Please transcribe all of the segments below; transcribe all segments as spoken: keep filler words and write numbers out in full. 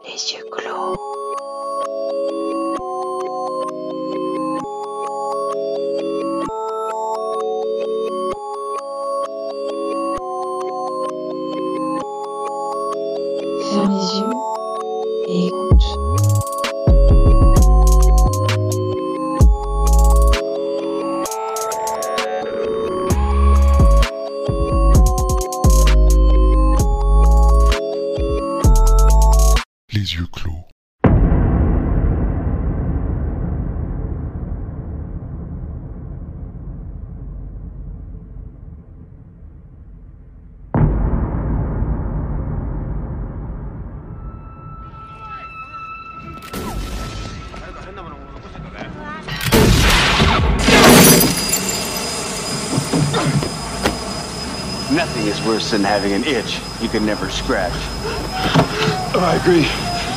Les yeux clos. Ferme les yeux et écoute. Les yeux clos. Nothing is worse than having an itch you can never scratch. Oh, I agree.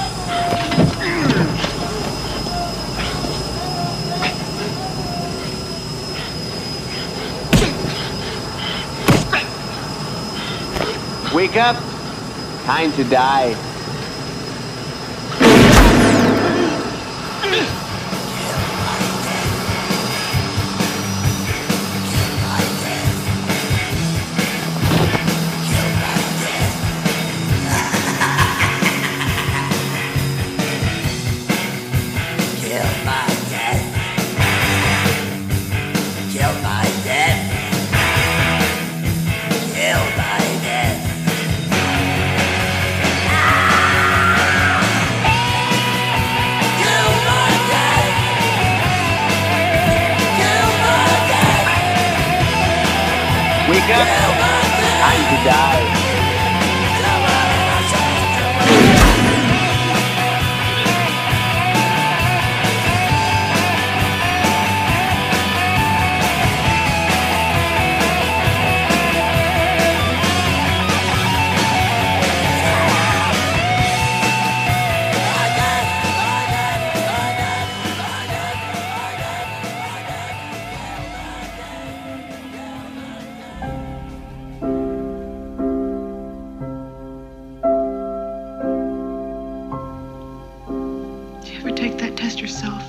Wake up. Time to die. Wake up. Time to die. Do you ever take that test yourself?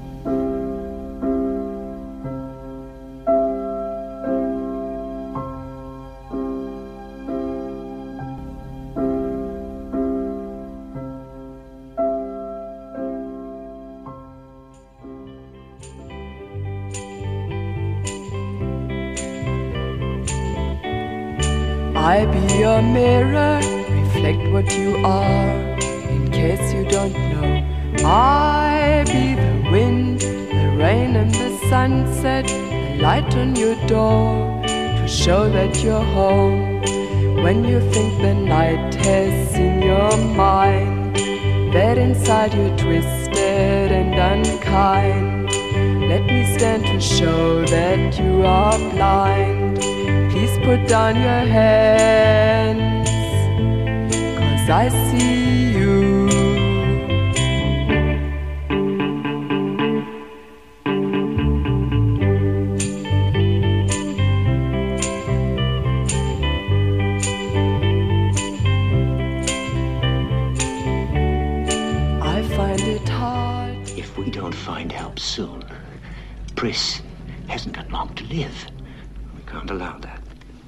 I be a mirror, reflect what you are, in case you don't know. I be the wind, the rain and the sunset, the light on your door, to show that you're home. When you think the night has seen your mind, that inside you're twisted and unkind, let me stand to show that you are blind. Please put down your hands, 'cause I see you. I find it hard. If we don't find help soon, Pris hasn't got long to live. We can't allow that.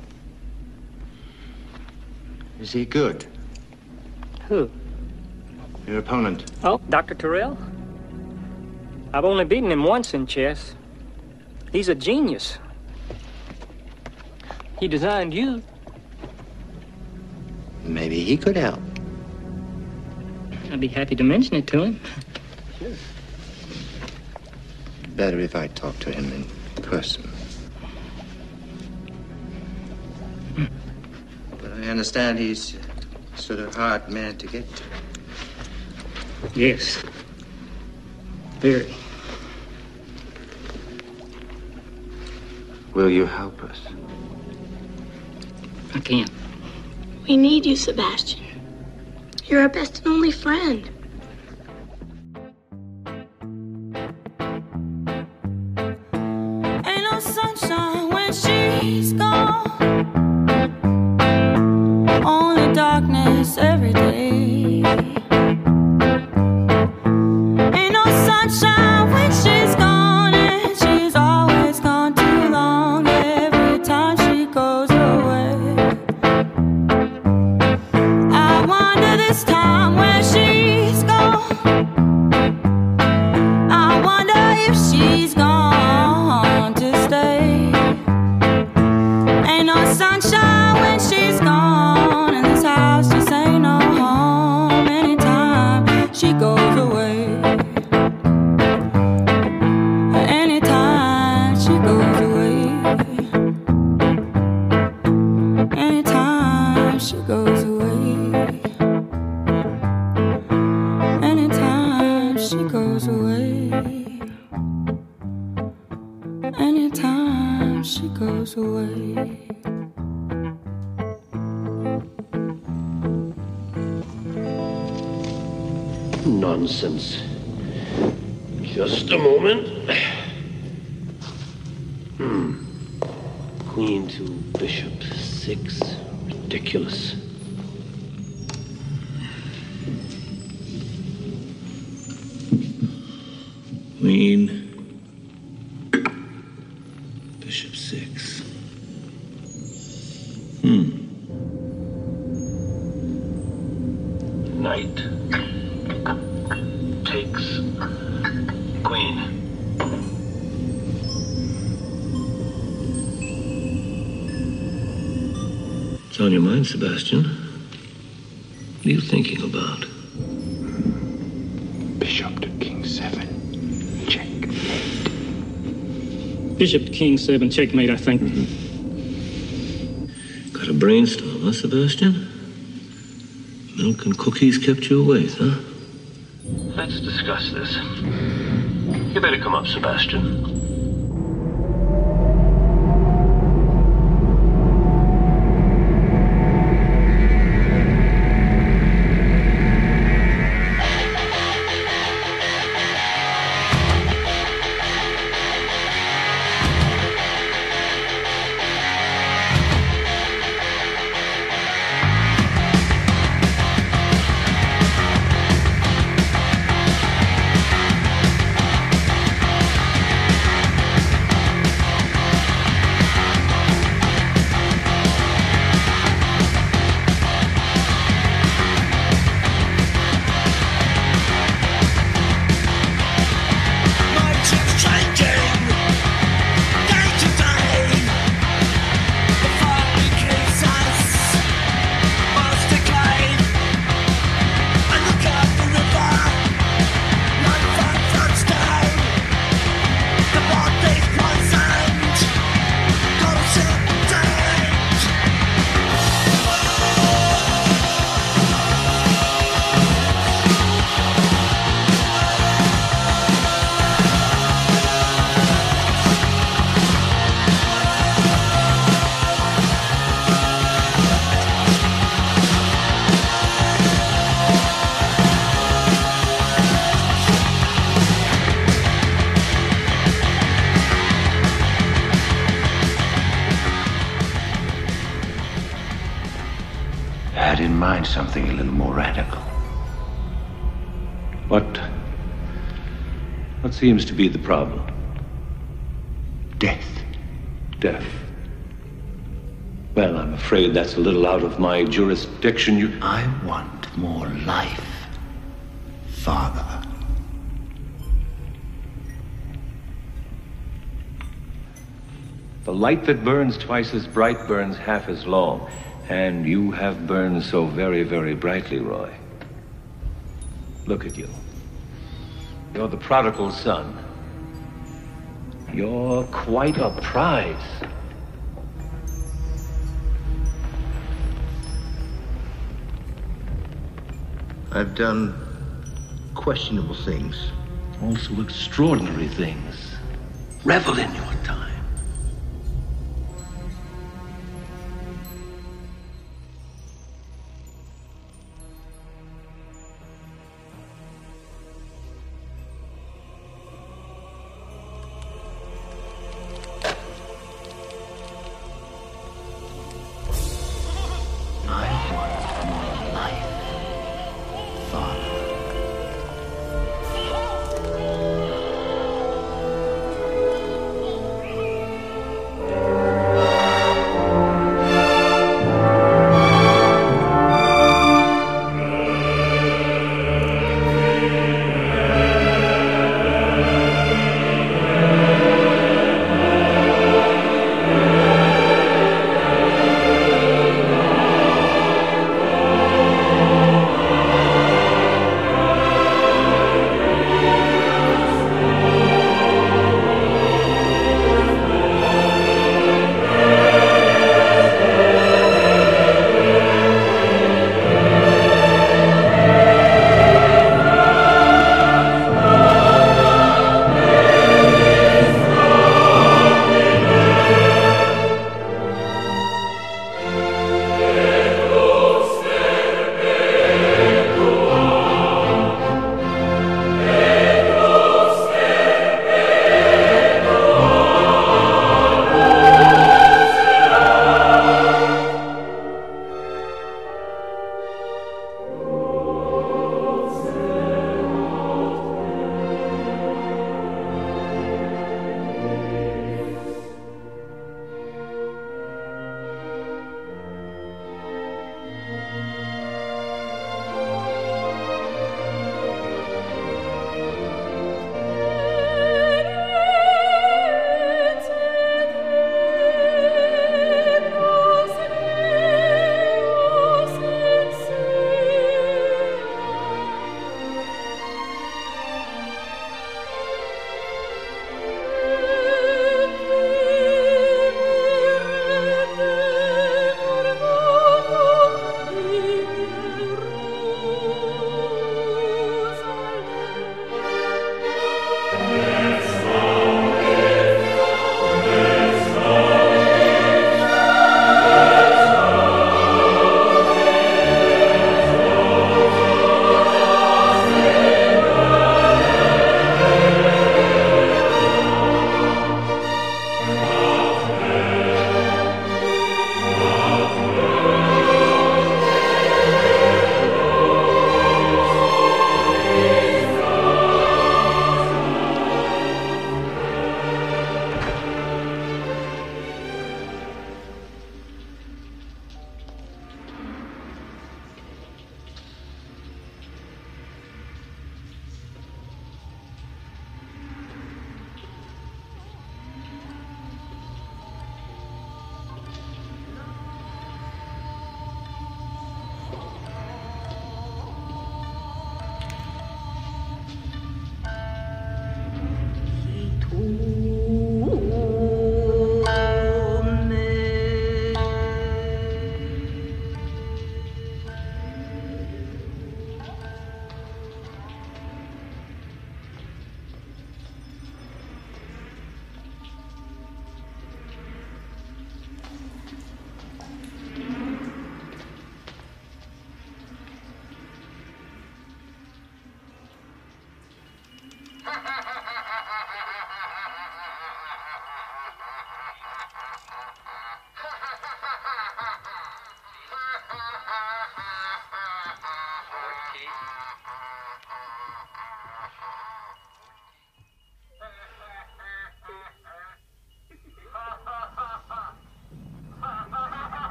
Is he good? Who? Your opponent? Oh, Doctor Terrell? I've only beaten him once in chess. He's a genius. He designed you. Maybe he could help. I'd be happy to mention it to him. Better if I talk to him in person. But I understand he's a sort of hard man to get to. Yes. Very. Will you help us? I can't. We need you, Sebastian. You're our best and only friend. Ain't no sunshine when she's gone. Only darkness every day. nonsense. Just a moment. Hmm. Queen to bishop six. Ridiculous. Queen. Bishop six. Hmm. Knight takes queen. What's on your mind, Sebastian? What are you thinking about? Bishop to king seven. Checkmate. Bishop to king seven, checkmate, I think. Got a brainstorm, huh, Sebastian? Milk and cookies kept you awake, huh? Let's discuss this. You better come up, Sebastian. Something a little more radical. What? What seems to be the problem? Death. Death. Well, I'm afraid that's a little out of my jurisdiction. You... I want more life, Father. The light that burns twice as bright burns half as long. And you have burned so very, very brightly, Roy. Look at you. You're the prodigal son. You're quite a prize. I've done questionable things. Also extraordinary things. Revel in your time.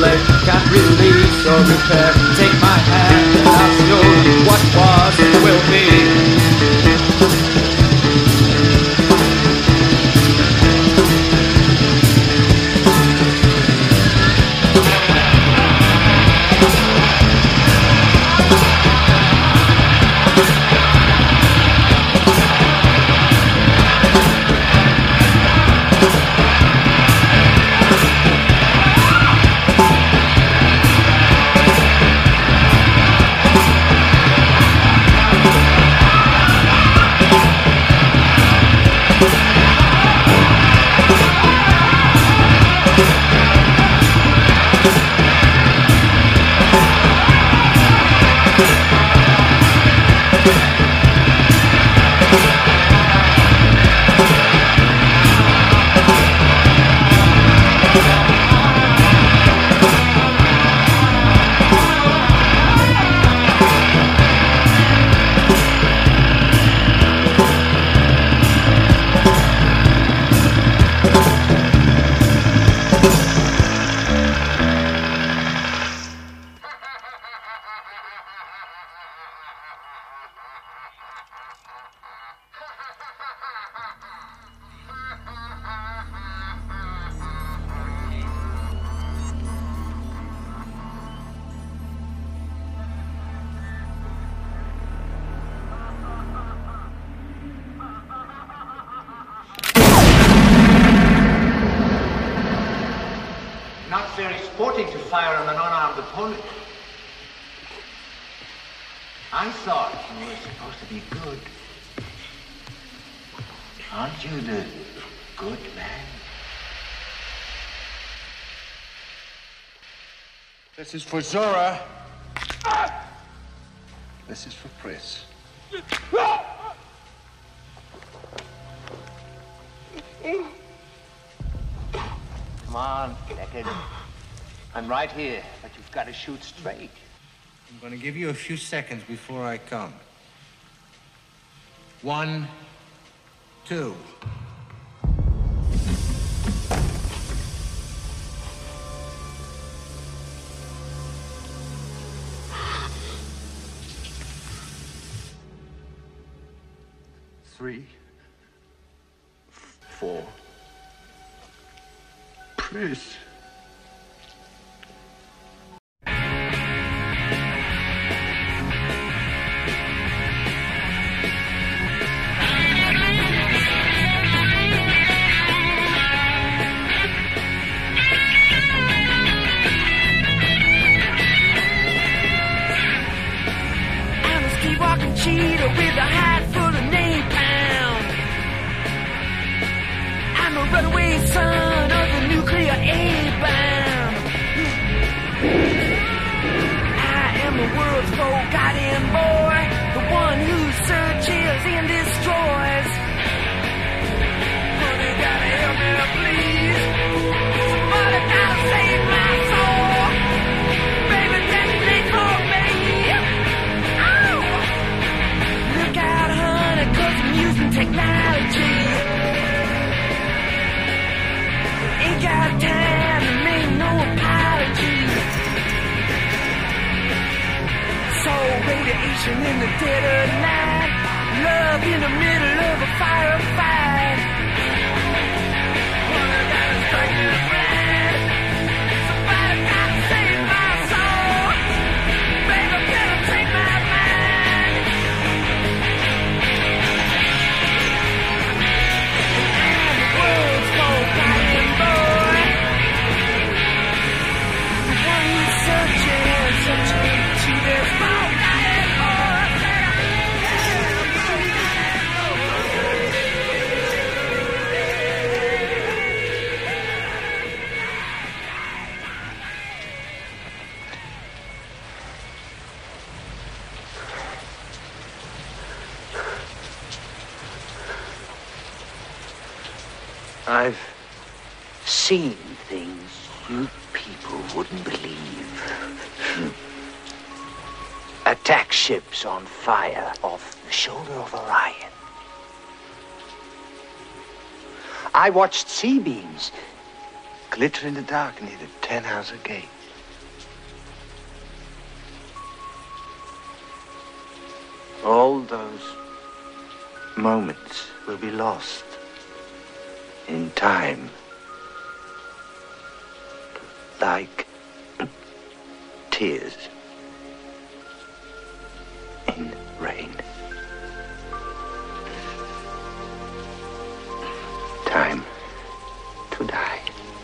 manipulate, can't release or repair. Take my hand and I'll show you what was and will be. Not very sporting to fire on an unarmed opponent. I thought you were supposed to be good. Aren't you the good man? This is for Zora. This is for Pris. Come on, Deckard. I'm right here, but you've got to shoot straight. I'm going to give you a few seconds before I come. One, two. Three, four. Pris. Cheetah with a hat full of napalm. I'm a runaway son of the nuclear A-bomb. I am the world's forgotten boy, the one who searches and destroys. Honey, gotta help me, please. Somebody gotta save my soul. Baby, detonate for me. Technology ain't got time to make no apology. So radiation in the dead of night, love in the middle of a firefight. One of that is pregnant red. Somebody gotta save my soul. Baby, can I take my mind? I've seen things you people wouldn't believe. Attack ships on fire off the shoulder of Orion. I watched C-beams glitter in the dark near the Tannhauser Gate. All those moments will be lost in time. Like tears in rain. Time to die.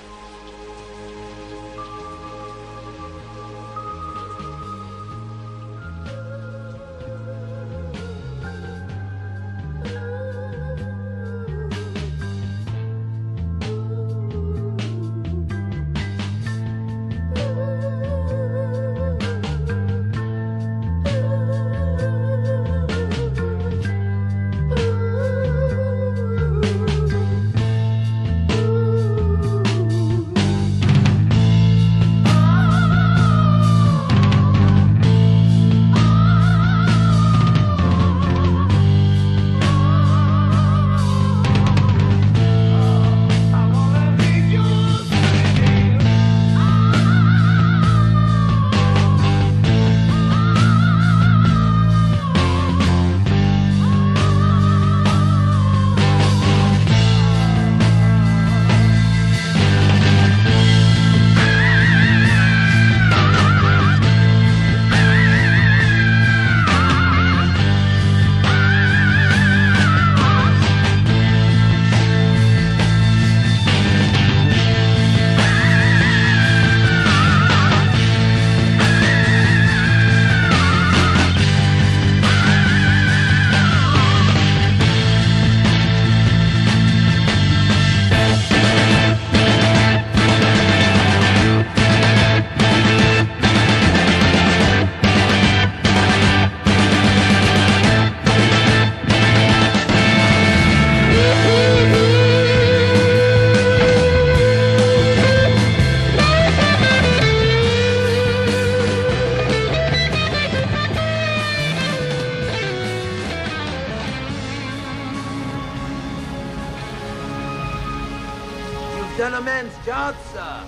Done a man's job, sir.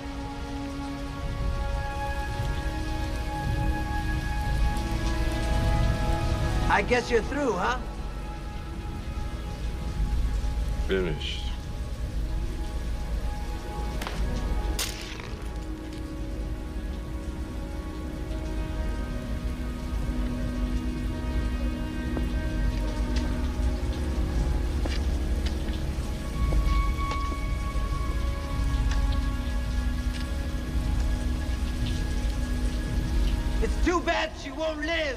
I guess you're through, huh? Finished. It's too bad she won't live.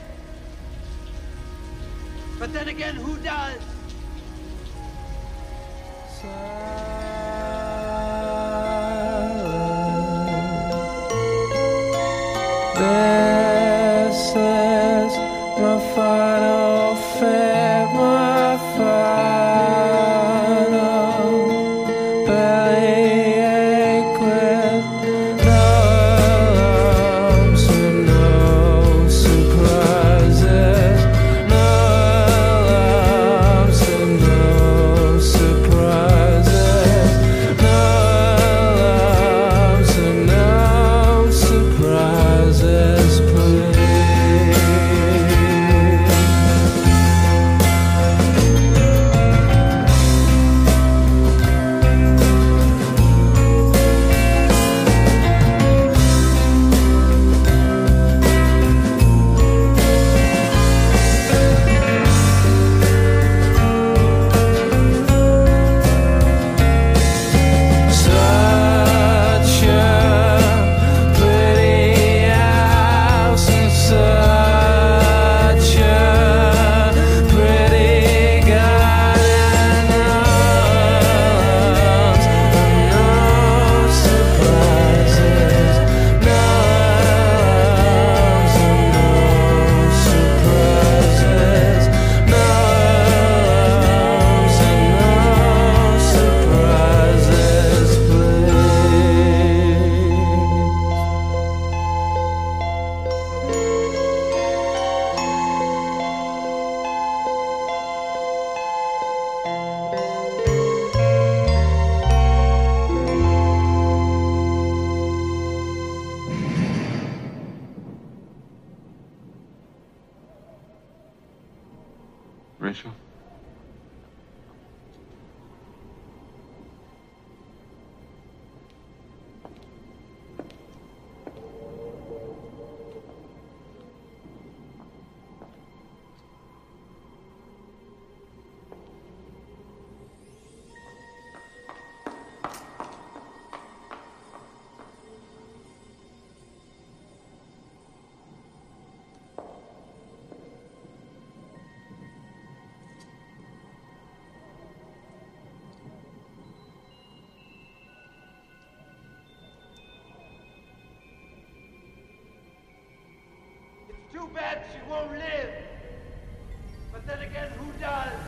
But then again, who does? This is my final fate, my final bellyache with no alarms and no surprises, no alarms and no surprises. Too bad she won't live. But then again, who does?